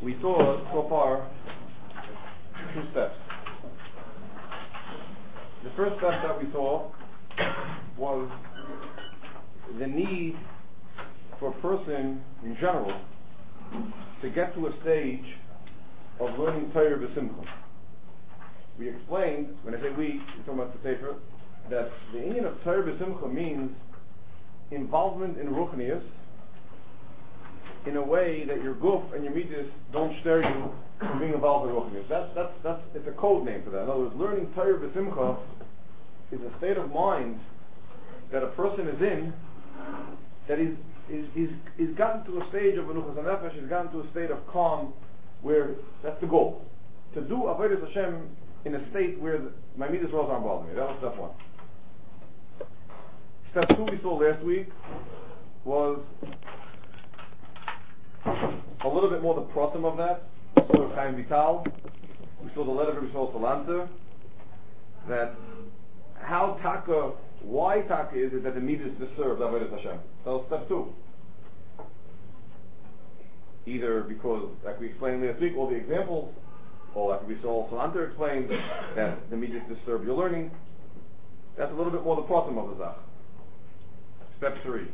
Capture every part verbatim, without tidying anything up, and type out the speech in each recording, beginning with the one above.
we saw so far two steps. The first step that we saw was the need for a person in general to get to a stage of learning Torah b'simcha. We explained, when I say we, we're talking about the Sefer, that the union of Torah b'simcha means involvement in ruchnius in a way that your guf and your midas don't stir you from being involved in ruchnius. That's, that's, that's, it's a code name for that. In other words, learning Torah b'simcha is a state of mind that a person is in, that is is is is gotten to a stage of menuchas hanefesh, he's gotten to a state of calm, where that's the goal. To do avodas Hashem in a state where the, my midas rolls aren't bothering me. That was step one. Step two we saw last week was a little bit more the pratim of that. We saw Chaim Vital. We saw the letter of Yisrael Salanter. That how taka, why taka is it that the midas disturbs avodas Hashem? That was step two. Either because, like we explained last week, all the examples, or like we saw Salanter explained that the midas disturb your learning. That's a little bit more the pratim of the zach. Step three.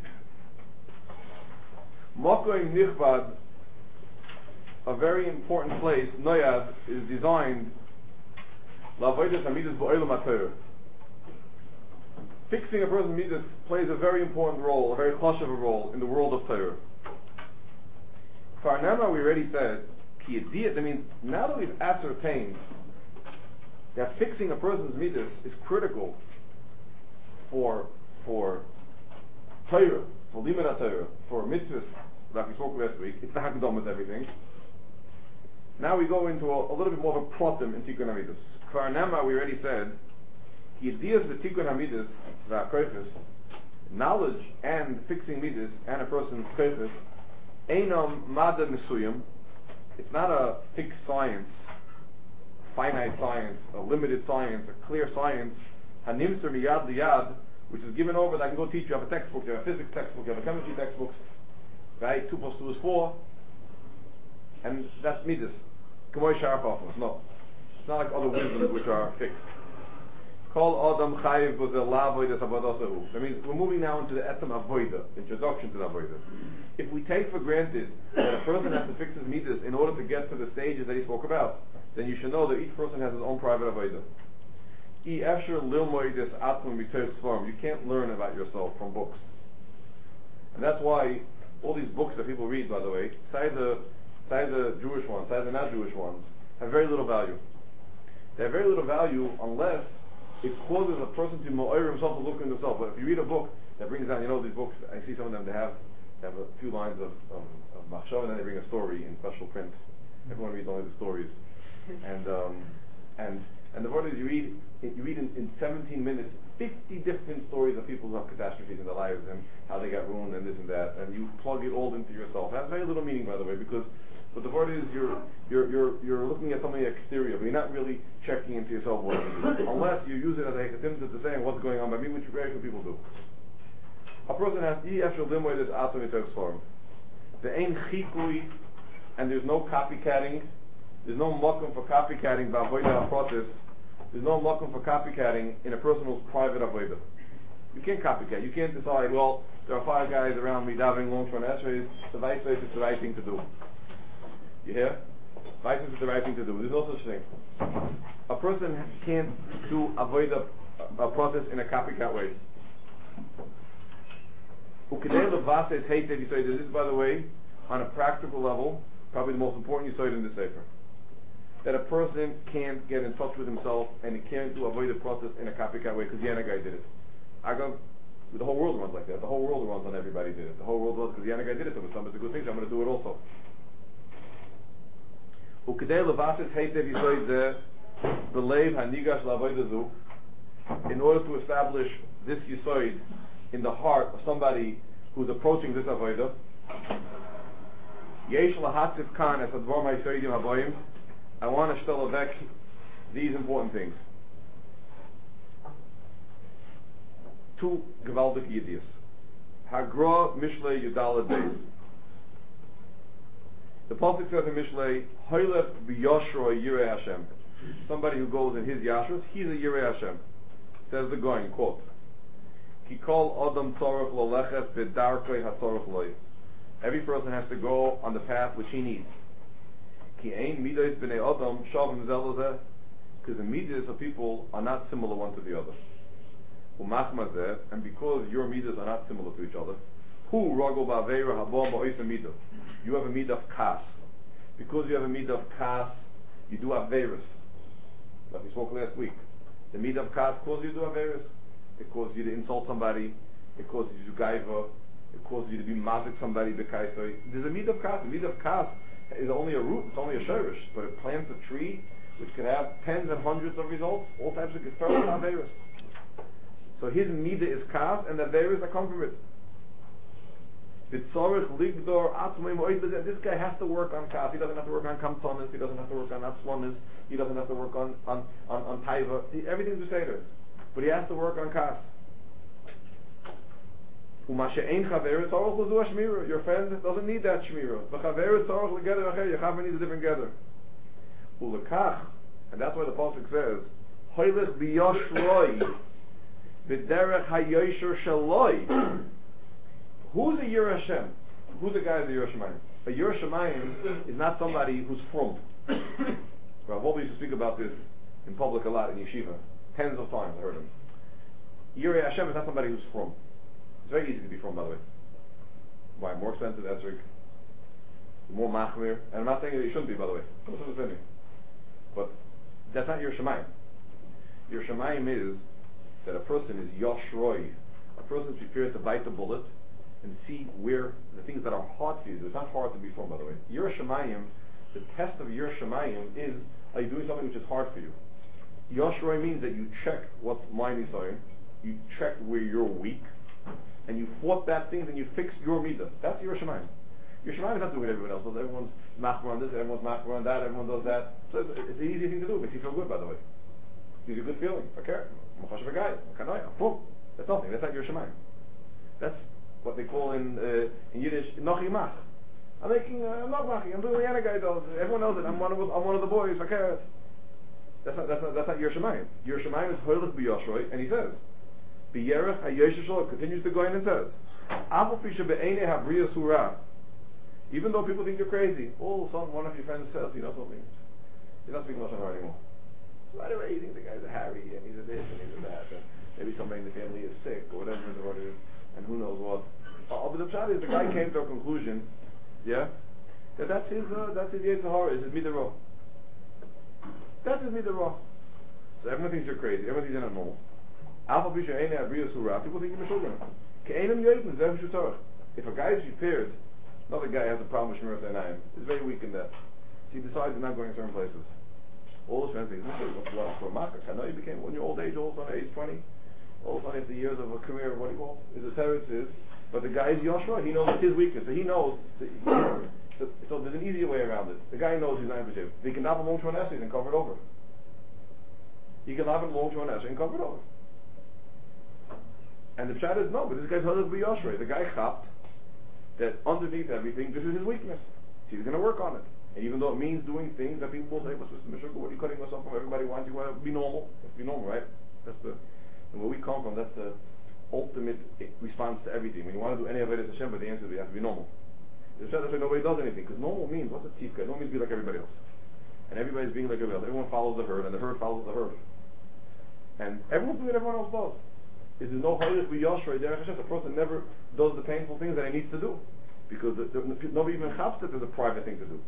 Mokoim Nichbad, a very important place, Noyad, is designed La'avodas HaMidas B'Olam HaTorah. Fixing a person's midas plays a very important role, a very chashuv role in the world of Torah. Farnama, we already said, Ki Yediyat, that means now that we've ascertained that fixing a person's midas is critical for for Torah, for Limud Torah, for mitzvahs, like we spoke last week, it's the Hagdom with everything. Now we go into a, a little bit more of a pratim in Tikkun HaMidas. Farnama, we already said, Yediyas v'Tikkun HaMidas v'Akoifis, knowledge and fixing midas and a person's koifis, Einam Mada Mesuyam, it's not a fixed science, finite science, a limited science, a clear science, Hanimser Miyad Liyad, which is given over that I can go teach you. You have a textbook, you have a physics textbook, you have a chemistry textbook, right? Two plus two is four, and that's midas. K'moy Sharaf Afos. No. It's not like other wisdoms which are fixed. Kol Adam Chayiv B'Zel La'avodas Avodasahu. That means we're moving now into the Etzem Avodah, introduction to the Avodah. If we take for granted that a person has to fix his midas in order to get to the stages that he spoke about, then you should know that each person has his own private Avodah. You can't learn about yourself from books. And that's why all these books that people read, by the way, say the, say the Jewish ones, say the not Jewish ones, have very little value. They have very little value unless it causes a person to mo'ir himself to look into himself. But if you read a book that brings down, you know, these books, I see some of them, they have, they have a few lines of, of, of machshav, and then they bring a story in special print. Everyone reads only the stories. And, um, and, And the word is you read you read in, in seventeen minutes fifty different stories of people who have catastrophes in their lives and how they got ruined and this and that, and you plug it all into yourself. It has very little meaning, by the way, because but the word is you're you're you're you're looking at something exterior, but you're not really checking into yourself what it is, unless you use it as a hekatim to saying what's going on by me, which very few people do. A person has e after limoy this atom in form. The ain chikui, and there's no copycatting. There's no makom for copycatting by avodah process. There's no makom for copycatting in a person's private avodah. You can't copycat. You can't decide, well, there are five guys around me davening long for an esrei. The vice versa is the right thing to do. You hear? Vice versa is the right thing to do. There's no such thing. A person can't do avodah a process in a copycat way. Ukidei levases heitev yisoid. This is, by the way, on a practical level, probably the most important yisoid in the sefer. That a person can't get in touch with himself and he can't do avoid the process in a copycat way because the other guy did it. I go, the whole world runs like that. The whole world runs on everybody did it. The whole world runs because the other guy did it. So if something's a good thing, so I'm going to do it also. In order to establish this yisoid in the heart of somebody who's approaching this avodah, yesh lahatzif kan es advar ma'yisoidim haboyim. I want to shtel avek these important things. Two gewaldig yidiyas. Hagra mishle yudala days. The pasuk says in Mishlei, "Hoylech b'yashro yirei Hashem." Somebody who goes in his yashrus, he's a yirei Hashem. Says the Goin, quote, "Ki kol adam tzorach lolechet b'darkei hatzorach loy." Every person has to go on the path which he needs. Ki ein midos b'nei adam shavim zelozeh, because the midas of people are not similar one to the other. Umachmazeh, and because your midas are not similar to each other, hu ragol ba'aveira habom ba'oisa midah. You have a midah of kas. Because you have a midah of kas, you do aveirus. Like we spoke last week. The midah of kas causes you to do aveirus. It causes you to insult somebody. It causes you to gaiva. It causes you to be mazik somebody b'kaisoi. There's a midah of kas. The midah of kas is only a root. It's only a shirish, but it plants a tree which could have tens and hundreds of results. All types of geferah and aveirus. So his midah is kas, and the aveirus that come from it. This guy has to work on kas. He doesn't have to work on kamtonis. He doesn't have to work on atzlonis. He doesn't have to work on on on, on taiva. He, everything's beseder, but he has to work on kas. Your friend doesn't need that shmira. Your needs a different gather. And that's why the pasuk says, "Hoylech b'yoshroi b'derech hayoshur shaloi." Who's a Yireh Hashem? Who's the guy of the Yireh Shamayim? A Yireh Shamayim is not somebody who's from. Rav Wolbe used to speak about this in public a lot in yeshiva. Tens of times I heard him. Yireh Hashem is not somebody who's from. It's very easy to be from, by the way. Why? More expensive, esrog, more machmir. And I'm not saying that you shouldn't be, by the way. But that's not Yireh Shamayim. Yireh Shamayim is that a person is yoshroi. A person is prepared to bite the bullet and see where the things that are hard for you. It's not hard to be from, by the way. Yireh Shamayim, the test of Yireh Shamayim is, are you doing something which is hard for you? Yoshroi means that you check what's my nisayon, you check where you're weak, and you fought that thing and you fixed your midah. That's Yireh Shamayim. Yireh Shamayim is not doing what everyone else does. Everyone's machmer on this, everyone's machmer on that, everyone does that. So it's, it's an easy thing to do. It makes you feel good, by the way. It gives you a good feeling. Okay. That's nothing. That's not Yireh Shamayim. That's what they call in uh, in Yiddish nochi mach. I'm making uh, I'm not maching. I'm doing what the other guy does. Everyone knows it. I'm one of I'm one of the boys. Okay. That's not that's not that's not Yireh Shamayim. Yireh Shamayim is hoylech b'yoshroi, and he says b'yerech hayoshur shlo, continues to go in and says afal pi shebe'einei habriyas hura. Even though people think you're crazy, all of a sudden one of your friends says, you know something, you're not speaking Lashon Hara anymore. So right away you think the guy's a Harry and he's a this and he's a that. And maybe somebody in the family is sick or whatever it is. And who knows what. Oh, but the pshat is the guy came to a conclusion, yeah, that that's his uh, that's his Yetzer Hara, is his midah. That's his midah. So everyone thinks you're crazy. Everyone thinks you're not normal. Alpha Bisha Einei Abriya Surah. People think you're Meshuggah. Ke'enim Yoyim Zev Shutarach. If a guy is prepared, another guy has a problem with Shmiras Einayim. He's very weak in that. So he decides he's not going certain places. All his friends think, what's what for Makkah? I know you became when you're old age, all of a sudden age twenty. All of a sudden, after years of a career, what do you call it? Is a teretz is, but the guy is Yoshua. He knows it's his weakness, so he knows. So, so, so there's an easier way around it. The guy knows he's not impossible. He can have a long shon essay and cover it over. He can have a long shon essay and cover it over. And the chat is no, but this guy's held to be Yoshua. The guy chapped that underneath everything, this is his weakness. So he's going to work on it. And even though it means doing things that people will say, "What's Mister Meshuggah? What are you cutting yourself from? Everybody wants you to be normal. Let's be normal, right?" That's the And where we come from, that's the ultimate response to everything. When you want to do any of it as Hashem, but the answer is you have to be normal. It's not that nobody does anything, because normal means, what's a tifka? Normal means be like everybody else. And everybody's being like everybody else. Everyone follows the herd, and the herd follows the herd. And everyone's doing what everyone else does. There's no hoylech b'yoshroi derech Hashem. The person never does the painful things that he needs to do, because the, the, the, nobody even chaps it as a private thing to do.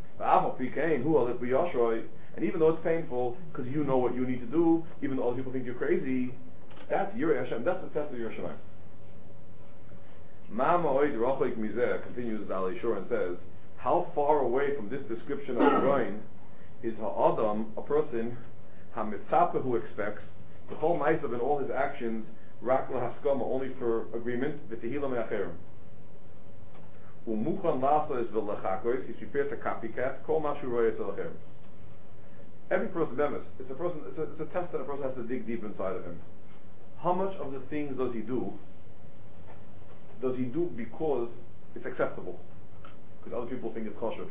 And even though it's painful, because you know what you need to do, even though other people think you're crazy, that's Yireh Hashem. That's the test of Yireh Shamayim. Mama oid rochoik mizeh, continues Zalei Shur and says, how far away from this description of the Goin is ha'adam, a person, ha'mitzapeh, who expects the whole ma'asav in all his actions, rak lahaskama, only for agreement, v'tehila me'acherim. Umuchan lasa is v'lechakois, he's prepared to copycat, kol mashu royes alacherim. Every person, it's a person, it's a, it's a test that a person has to dig deep inside of him. How much of the things does he do, does he do because it's acceptable? Because other people think it's kosher.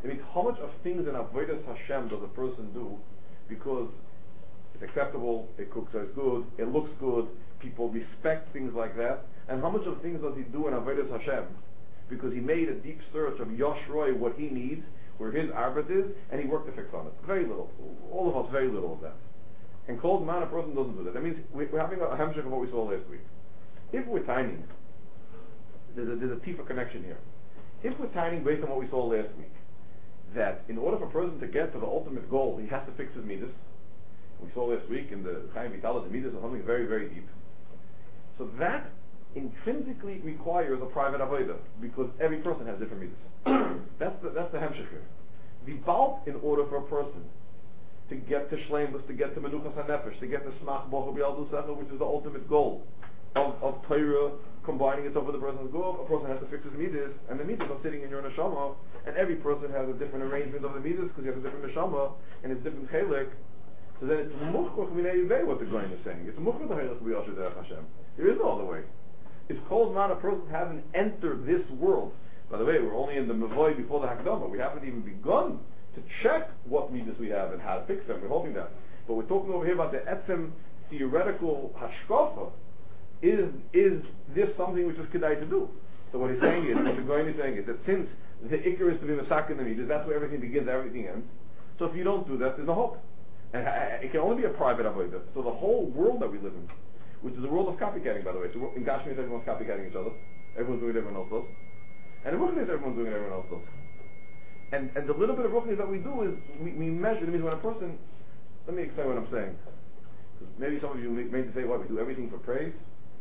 It means how much of things in Avodas Hashem does a person do because it's acceptable, it cooks as good, it looks good, people respect things like that, and how much of things does he do in Avodas Hashem because he made a deep search of Yoshroi, what he needs, where his arbit is, and he worked to fix on it. Very little. All of us, very little of that. And cold man, a person doesn't do that. That means we're having a hamshach of what we saw last week. If we're tiny, there's a, there's a deeper connection here. If we're tiny based on what we saw last week, that in order for a person to get to the ultimate goal, he has to fix his midas. We saw last week in the Chaim Vitala, the midas are something very, very deep. So that intrinsically requires a private avodah, because every person has different midas. that's the that's the hemshech here. The bulk, in order for a person to get to shleimus, to get to menuchas hanefesh, to get to smach bocha b'yaldu sechel, which is the ultimate goal of, of Torah, combining itself with the person's goal, a person has to fix his midas, and the midas are sitting in your neshama, and every person has a different arrangement of the midas because you have a different neshama and it's different chelik. So then it's muchkoch minei yivei what the Goyen is saying. It's muchkoch the chelik b'yasher derech Hashem. There is no other way. It's called not a person hasn't entered this world. By the way, we're only in the Mavoy before the Hakdama. We haven't even begun to check what midas we have and how to fix them. We're hoping that. But we're talking over here about the etzem theoretical hashkafa. Is is this something which is kedai to do? So what he's saying is, what the Goyen is saying is that since the ikar is to be masak in the midas, that's where everything begins, everything ends. So if you don't do that, there's no hope. And it can only be a private avodah. So the whole world that we live in, which is the world of copycatting, by the way. So in Gashmias, everyone's copycatting each other. Everyone's doing it, everyone else does. And in Ruchnis, everyone's doing it, everyone else does. And and the little bit of Ruchnis that we do is, we, we measure, it means when a person, let me explain what I'm saying. Because maybe some of you may, may say, what, we do everything for praise?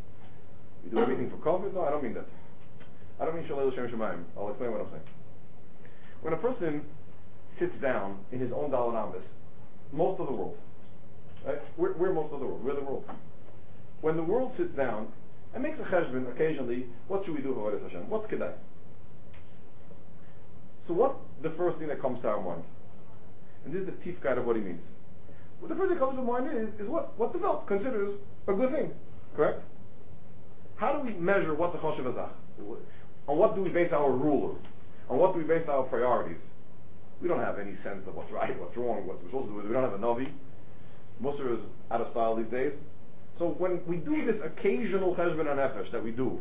We do everything for comfort? No, I don't mean that. I don't mean Shalei L'Shem Shemayim. I'll explain what I'm saying. When a person sits down in his own Daled Amos, most of the world, right? We're, we're most of the world. We're the world. When the world sits down and makes a cheshbon occasionally, what should we do for Avodas Hashem? What's kedai? So what's the first thing that comes to our mind? And this is the chief guide of what he means. Well, the first thing that comes to mind is, is what, what the Welt considers a good thing. Correct? How do we measure what the choshev azach? On what do we base our ruler? On what do we base our priorities? We don't have any sense of what's right, what's wrong, what we're supposed to do. We don't have a Navi. Musar is out of style these days. So when we do this occasional cheshbon hanefesh that we do,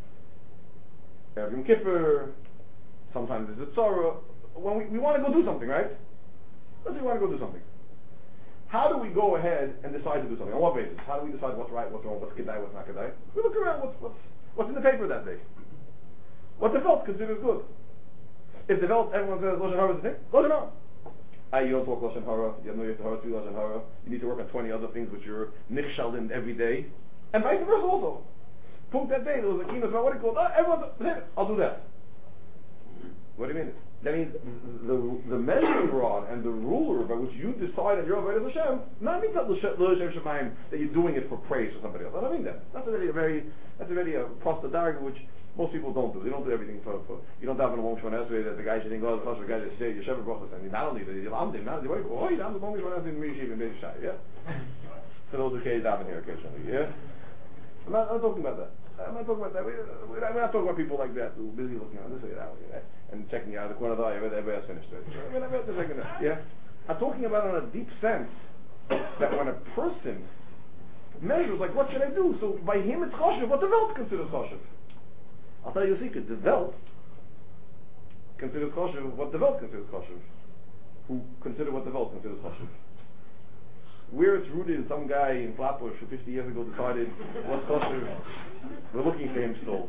Yom Kippur, sometimes it's a tzara, when we, we want to go do something, right? Let's say we want to go do something. How do we go ahead and decide to do something? On what basis? How do we decide what's right, what's wrong, what's kedai, what's not kedai? We look around, what's, what's, what's in the paper that day? What the Welt considers good? If the Welt, everyone says Lashon Hara is the thing, Lashon Hara. Ah, you don't talk Lashon Hara, you have no Yetzer Hara to Lashon Hara, you need to work on twenty other things which you're nichshal in every day. And vice versa also. Punkt that day, there was a keynote about what it called, ah, everyone, I'll do that. What do you mean? That means the the measuring rod and the ruler by which you decide that you're Avodas Hashem, not means that L'Shem Shemayim that you're doing it for praise for somebody else. I don't mean that. That's already a very that's already a prostadarga which most people don't do. They don't do everything for, for you don't have in a long Shemon Esrei that the guy should think, oh, the first guy that say Yeshev Brachos, and not only that, you'll amdim, not only that, oh, you don't have the long Shemon Esrei in Mishim and Beis Shai, yeah. For those who can't daven here occasionally, yeah. I'm not, I'm not talking about that. I'm not talking about that. We, we're, not, we're not talking about people like that who are busy looking on this way that way, right? And checking out the corner of the eye whether everybody else finished it. We're not about to check it out, yeah? I'm talking about on a deep sense that when a person measures, like, what should I do? So by him it's choshev, what the Welt considers choshev. I'll tell you a secret. The Welt considers choshev what the Welt considers choshev. Who consider what the Welt considers choshev. Where it's rooted in some guy in Flatbush who fifty years ago decided what's choshev, we're looking for him still.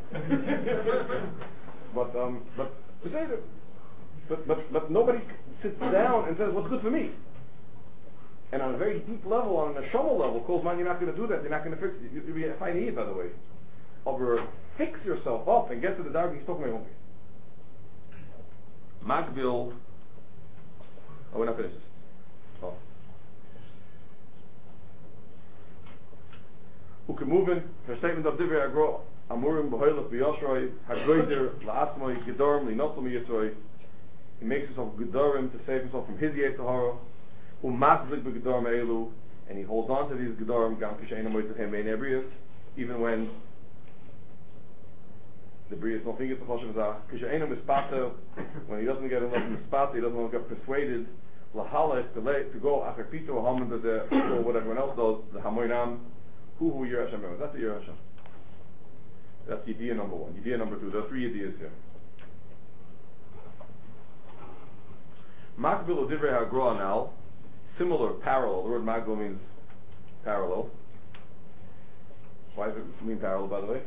but um, but but but but nobody sits down and says what's good for me. And on a very deep level, on a neshama level, calls man, you're not going to do that. You're not going to fix it. You'll be fine here, by the way. Over fix yourself up and get to the dark. He's talking about Magbil. Oh, we're not finished. Oh. Who can move in? Her statement of Divrei Agro, Amurim b'hoylach b'yoshroi, hagoyder la'asmoi gedorim li'notzom yitzroi. He makes himself gedorim to save himself from his Yetzer Hara. U'machzik b'gedorim eilu, and he holds on to these gedorim gam kisheina moitzechem bein ebrius, even when The Bria don't think it's a choshev zach. Kishainu mispata, when he doesn't get enough mispata, he doesn't get persuaded. Lahalech to lay to go after Peter or Haman to the or what everyone else does. The Hamoinam, who who Yirah Hashem. That's the Yirah Hashem. That's idea number one. Idea number two. There are three ideas here. Makbil of Divrei HaGra now, similar, parallel. The word Makbil means parallel. Why does it mean parallel, by the way?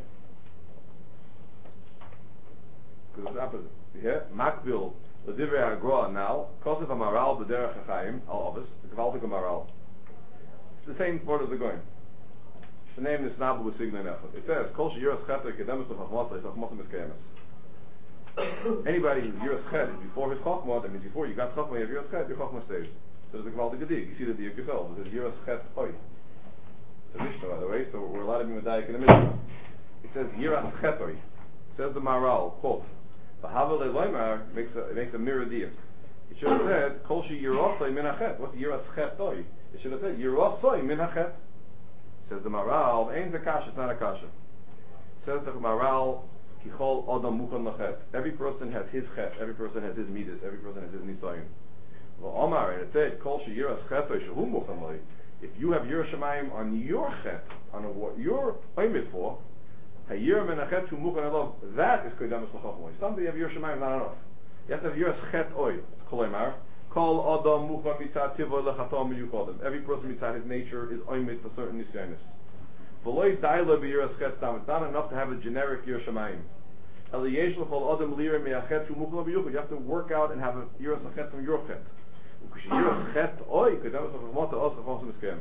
Because it's opposite. Yeah, Makbil of Divrei HaGra now, Kosef HaMaral B'derech HaChaim Al Avis, the Gewaltige Maral. It's the same word as the going. The name is Nabu with Signa Nefet. It says, Kol Sheyiras Chet Kedemus of Chachmasa Chachmasa Miskemes. Anybody who's Yiras Chet is before his Chachma, that means before you got Chachma, you have Yiras Chet, your Chachma stays. So there's a Gewaltige Dig. You see the Dig yourself. It says Yiras Chet Oy. It's a Mishnah, by the way, so we're allowed to be Medayik in the Mishnah. It says Yiras Chet Oy. It says the Maral, quote, V'havel Eloimar makes a, it makes a mirror Dig. It should have said, Kol Sheyirasoi Min HaChet. What's Yiras Chet Oy? It should have said, Yirasoi Min HaChet. Says the Maral, ain't the kasha, it's not a kasha. Says the Maral, Kichol Adam Mukhan Lachet. Every person has his chet, every person has his midas, every person has his nisayon. Well, Omar, and it said, Kol Sheyiras Chet Shehu Mukhan Loi. If you have Yiras Shamayim on your chet, on what you're aimed for, Hayir Menachet Hu Mukhan Elov, that is Kodamus L'Chachmoi. Something you have Yiras Shamayim, not enough. You have to have Yiras Chet Oy, Kolemar. Kol Adam Mukhan Mitzat Tiva Lechatom Yukodim. Every person Mitzat his nature is oimid for certain nisyanis. V'loi daila b'yiras chet tam. It's not enough to have a generic Yiras Shamayim. Eliyesh l'chol Adam lira me'achet hu Mukhan b'yuchod. You have to work out and have a Yiras chet from your chet. Because Yiras chet oy kedamas l'chachmata also chosem miskemes.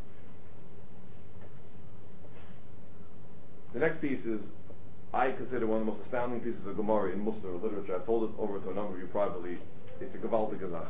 The next piece is, I consider one of the most astounding pieces of Gemara in Musar literature. I've told it over to a number of you privately. It's a gewaltige Zach.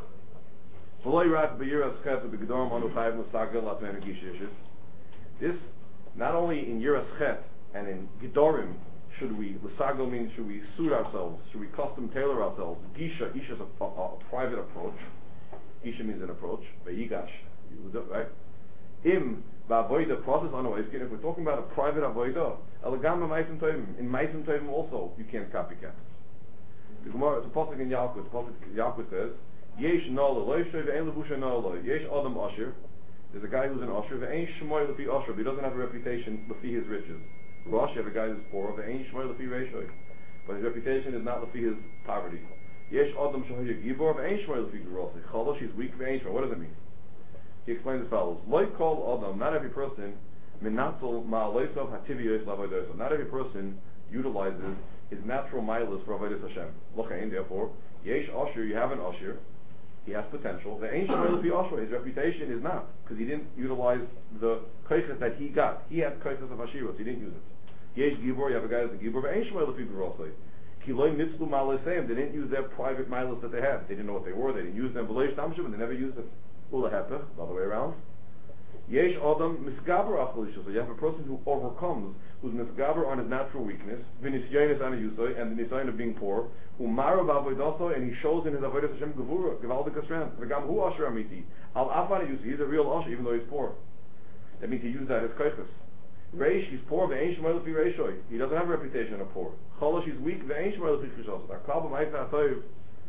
This, not only in Yiras Chet and in Gedorim, should we, L'Sagel means should we suit ourselves, should we custom tailor ourselves. Gisha, Isha is a, a, a private approach. Isha means an approach. Ve'igash, right? Im, Ba'avoida, process on a way. If we're talking about a private avoida, Elegam Ma'aisim Tovim, in Ma'aisim Tovim also, you can't copycat. The Gemara, it's a pasuk in Yalkut. The pasuk Yalkut says, Yesh Nola Loishay ve'en levusha Nola. Yesh Adam Asher. There's a guy who's an Asher. Ve'en Shemoy lefi Asher. But he doesn't have a reputation lefi his riches. Rosh, you have a guy who's poor. Ve'en Shemoy lefi Reishoy. But his reputation is not lefi his poverty. Yesh Adam Shehoy Gibor. Ve'en Shemoy lefi Gerosay. Chalosh, he's weak. Ve'en Shemoy. What does it mean? He explains as follows: Like call Adam. Not every person. Minatzol ma'aleisov hativiyos lavodoso. Not every person utilizes his natural milas for avodas Hashem. L'chein, therefore, yesh Asher, you have an Asher, he has potential. The ancient lefi Asher, his reputation is not, because he didn't utilize the koiches that he got. He had koiches of Ashiros, he didn't use it. Yesh Gibor, you have a guy who's a Gibor, the ancient lefi Gerosay. Kiloi mitzlu ma'aleseim, they didn't use their private milas that they had. They didn't know what they were, they didn't use them. V'leish tamshim, and they never used them. Ula hepech, the other way around. Yesh Adam misgaber achalisha. So you have a person who overcomes, who's misgaber on his natural weakness, v'nisyonis ana yusay, and the nisyon of being poor, who marav avodaso, and he shows in his avodas Hashem gevura, gewaldige strength. V'gam hu asher amiti. Al afana yusi. He's a real asher, even though he's poor. That means he used that as koiches. Reish, he's poor. Ve'ein shmoy lefi reishoy. He doesn't have a reputation of poor. Cholosh, he's weak. Ve'ein shmoy lefi chishos. Akabam ha'ita ha'toiv.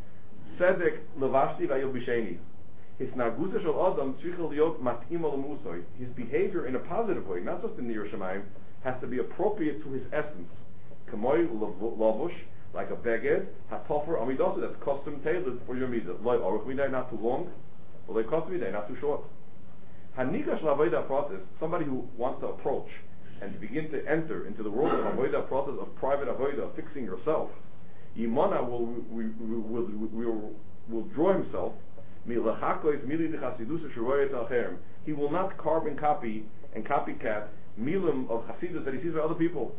Sedek levashti v'ayil b'sheni. His nagusa shel adam tzrichel liot mat'im al musoi. His behavior in a positive way, not just in the Yiras Shamayim, has to be appropriate to his essence. Kamoy lavush, like a beged, hatofer amidosu, that's custom tailored for your midah. Loy aruch miday, not too long, or loy custom miday, not too short. Hanika shel avodah process, somebody who wants to approach and to begin to enter into the world of avodah process of private avodah, of fixing yourself. Yimana will will will, will, will draw himself. He will not carbon copy and copycat milim of chasidus that he sees by other people.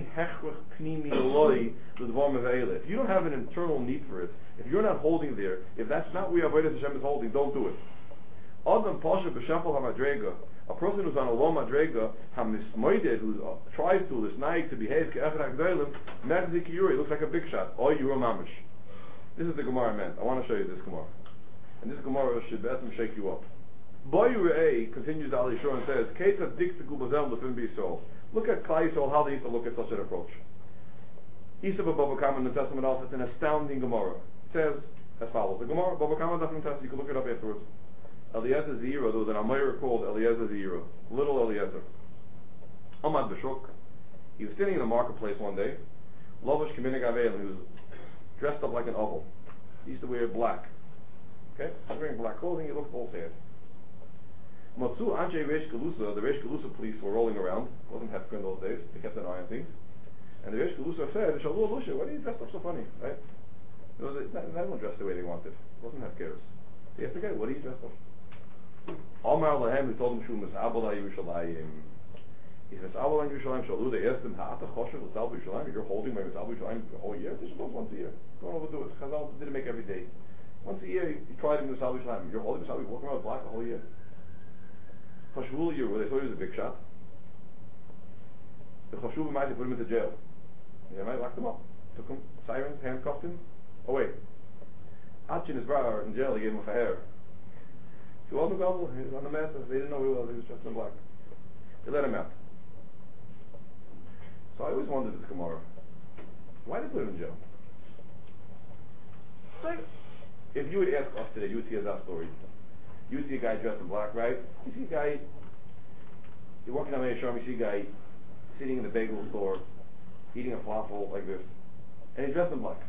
If you don't have an internal need for it, if you're not holding there, if that's not where Avodas Hashem is holding, don't do it. Adam pasha b'shapal hamadrega, a person who's on a low madrega, hamismoided, who uh, tries to lisnaik to behave ke'echad ha'gdolim, merzik yuri, looks like a big shot. Or you're a mamish. This is the Gemara meant. I want to show you this Gemara. And this Gemara should better shake you up. Boyurei continues Ali Shor and says, Look at Klal Yisrael, how they used to look at such an approach. Yisuf of Baba Kama in the Testament also, it's an astounding Gemara. It says as follows. The Gemara, Baba Kama doesn't test, you can look it up afterwards. Eliezer Zira, there was an Amayr called Eliezer Zira, little Eliezer. Amad B'Shuk. He was sitting in the marketplace one day. Lovash Kaminig Avelim, he was dressed up like an oval. He used to wear black. Okay? He was wearing black clothing, he looked all sad. Matsu Anjay Reish Galusa, the Reish Galusa police were rolling around. It wasn't Hefker in those days, they kept an eye on things. And the Reish Galusa said, Shalu Lusha, why do you dress up so funny? Right? It was, everyone dressed the way they wanted. It wasn't Hefker. He asked the guy, what do you dress up? Omar Lahem, he told him, Shu Mis'abala Yerushalayim. He says, Mis'abala Yerushalayim Shalu, they asked him, Ha'ata Choshev L'Sabal Yerushalayim, you're holding my Mis'abal Yerushalayim the whole year? They should go once a year. Don't overdo it. Chazal didn't make every day. Once a year, you tried him Mis'abal Yerushalayim. You're holding Mis'abal, you're walking around with black the whole year. Chashvul Yeru, they thought he was a big shot. The Chashuv might have put him into jail. Yeah, might locked him up. Took him, sirens, handcuffed him, away. Achin his brother in jail, he gave him a faher. He wasn't gobble, he was on the mess, they didn't know who he was, he was dressed in black. They let him out. So I always wondered this Gemara. Why did they put him in jail? Like, if you would ask us today, you would see that story. You would see a guy dressed in black, right? You see a guy, you're walking down Mayor Sharm, you see a guy sitting in the bagel store, eating a falafel like this, and he's dressed in black.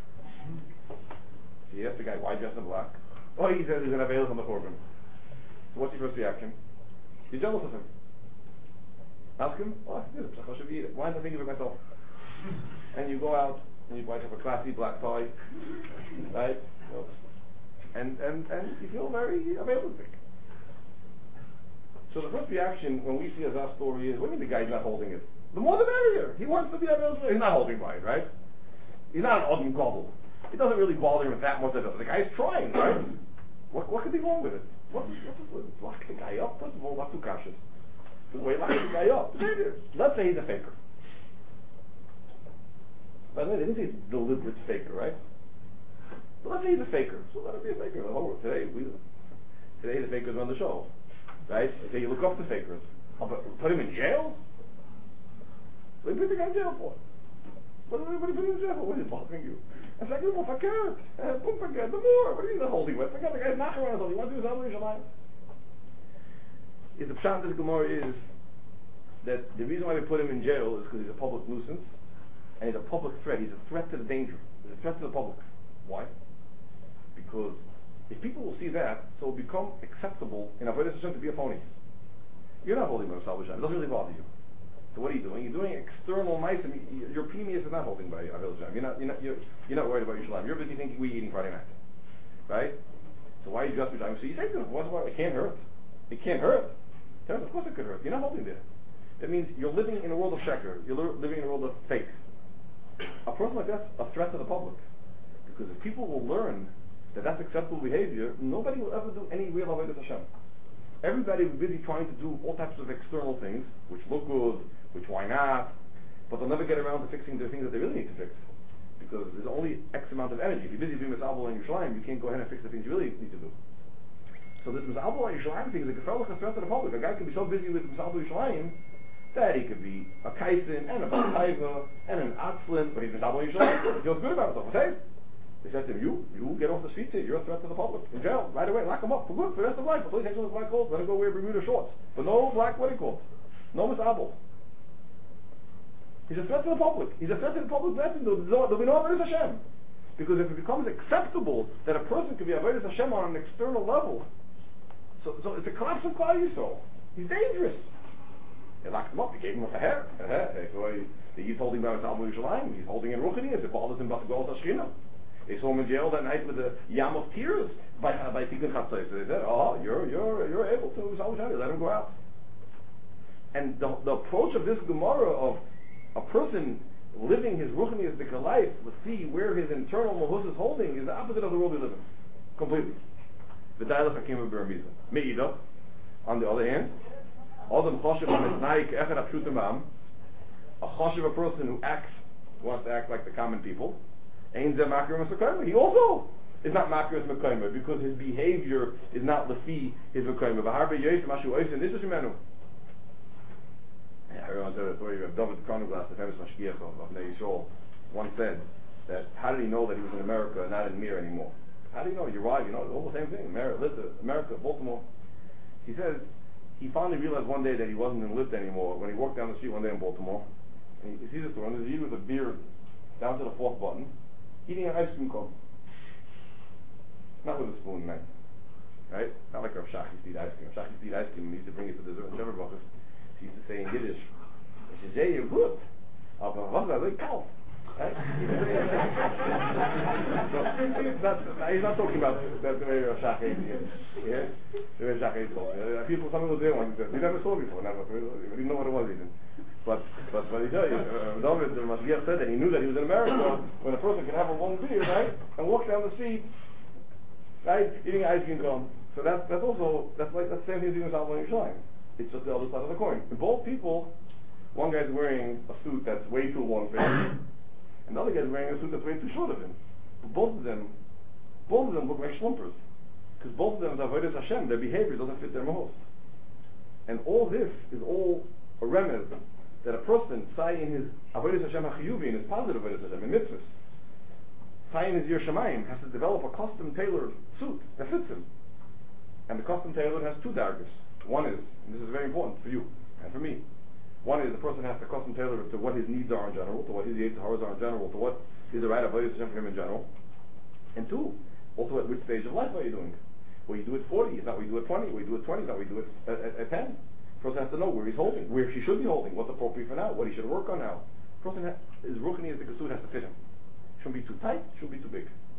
So you ask the guy, why dressed in black? Oh, he says he's going to avail from the Korban. So what's your first reaction? You're jealous of him. Ask him, oh, I should eat it. Why am I thinking of it myself? And you go out, and you buy up a classy black tie, right? So, and, and, and you feel very availistic. So the first reaction when we see a Zaf story is, what do you mean the guy's not holding it? The more the merrier. He wants to be availistic. He's not holding by it, right? He's not an Odin Gobble. It doesn't really bother him that much. The guy's trying, right? What, what could be wrong with it? What, what, lock the guy up? First of all, not too cautious. Wait, lock the guy up. Let's say he's a faker. By the way, they didn't say he's a deliberate faker, right? But let's say he's a faker. So let him be a faker. Oh, today, we, today the fakers run the show. Right? So you look up the fakers. Oh, but put him in jail? What do you put the guy in jail for? What do you put him in jail for? What is bothering you? I said, "Good, forget. Don't forget the more. What are you the holding with? Forget the guy's not around. He wants to do his other Yerushalayim." Is the pshat of this Gemara is that the reason why they put him in jail is because he's a public nuisance and he's a public threat. He's a threat to the danger. He's a threat to the public. Why? Because if people will see that, so it will become acceptable in Avodas Hashem to be a phony. You're not holding by Misal B'Shem. It doesn't really bother you. So what are you doing? You're doing external mice. Your pneumius is not holding by Avodas Hashem. You're not. You're not. You're, you're not worried about Yerushalayim. You're busy thinking we're eating Friday night, right? So why are you just Yerushalayim? So you say to them, "What's why? It can't hurt. It can't hurt." Tell them, of course it could hurt. You're not holding there. That means you're living in a world of sheker. You're li- living in a world of fake. A person like that's a threat to the public, because if people will learn that that's acceptable behavior, nobody will ever do any real Avodas Hashem. Everybody will be busy trying to do all types of external things, which look good, which why not, but they'll never get around to fixing the things that they really need to fix, because there's only X amount of energy. If you're busy doing Mis'abel and Yerushalayim, you can't go ahead and fix the things you really need to do. So this Mis'abel and Yerushalayim thing is a gefährlich threat to the public. A guy can be so busy with Mis'abel Yerushalayim that he could be a Kaisin and a Bataiva and an Atzlin, but he's Mis'abel Yerushalayim. He feels good about himself. Okay? They said to him, you, you get off the street here, you're a threat to the public. In jail, right away, lock him up for good, for the rest of life. Until he takes on his black coat, let him go wear Bermuda shorts. But no black wedding coat. No Mis'abel. He's a threat to the public. He's a threat to the public blessing. There'll, there'll be no Avodas Hashem. Because if it becomes acceptable that a person can be Avodas Hashem on an external level, so, so it's a collapse of Klal Yisrael. He's dangerous. They locked him up, they gave him a hair. So he's holding by his Mis'abel Yerushalayim, he's holding in Ruchani, as it bothers him about the Golas Hashchina. They saw him in jail that night with a yam of tears by uh, by Tikkun Chatzos. So they said, "Oh, you're you're you're able to let him go out." And the the approach of this Gemara of a person living his ruchniistic life, let's see where his internal mahus is holding, is the opposite of the world we live in, completely. V'dailach hakim b'ramiza. Meida, on the other hand, Adam choshev ha'mitnai ke'echad ha'pshutim ba'am, a choshev, a person who acts, wants to act like the common people. Ein zeh makir m'sakayma. He also is not makir m'sakayma because his behavior is not lefi his m'sakayma. V'harbe yoyis mashu oisin nishish imenu. I heard on the story of David Kronoglas, the famous mashgiach of, of Nei Yisrael. once said that how did he know that he was in America and not in Mir anymore? How do you know? You're right, you know, it's all the same thing. America, America, Baltimore. He says he finally realized one day that he wasn't in Lift anymore when he walked down the street one day in Baltimore. And you see this one, there's a dude with a beard down to the fourth button, eating an ice cream cone. Not with a spoon, man. Right? Not like Rav Shach used to eat ice cream. Rav Shach used to eat ice cream and he used to bring it to the Shever Brachos. He used to say in Yiddish, he says, "Jay, you're good. Aber was ist das? Kalt." Right? So, not, he's not talking about the, the way Rav Shach ate it. Yeah? The way Shach ate it. Uh, people, some people there one, we never saw before, never, we didn't know what it was even. But, but, but he tell you, uh, David, the Mashiach said that he knew that he was in America when a person can have a long beard, right? And walk down the street, right? Eating ice cream cone. So that's, that's also, that's like, that's the same thing as doing Shalom Yerushalayim. It's just the other side of the coin. In both people, one guy's wearing a suit that's way too long for him, and the other guy's wearing a suit that's way too short of him. But both of them, both of them look like schlumpers. Because both of them, Avodas Hashem, their behavior doesn't fit their mahos. And all this is all a remez that a person, say in his Avodas Hashem HaChiyuvi, in his positive Avodas Hashem, in mitzvahs, say in his Yer Shamayim, has to develop a custom tailored suit that fits him. And the custom tailored has two dargers. One is, and this is very important for you and for me, one is the person has to custom tailor it to what his needs are in general, to what his Yetzer Haras are in general, to what is the right Avodas Hashem for him in general. And two, also at which stage of life are you doing? Will you do it forty? Is that what you do at twenty? Will you do it twenty? Is that what you do it at, at, at ten? The person has to know where he's holding, where he should be holding, what's appropriate for now, what he should work on now. The person has, his ruchni as the suit has to fit him. Shouldn't be too tight, shouldn't be too big.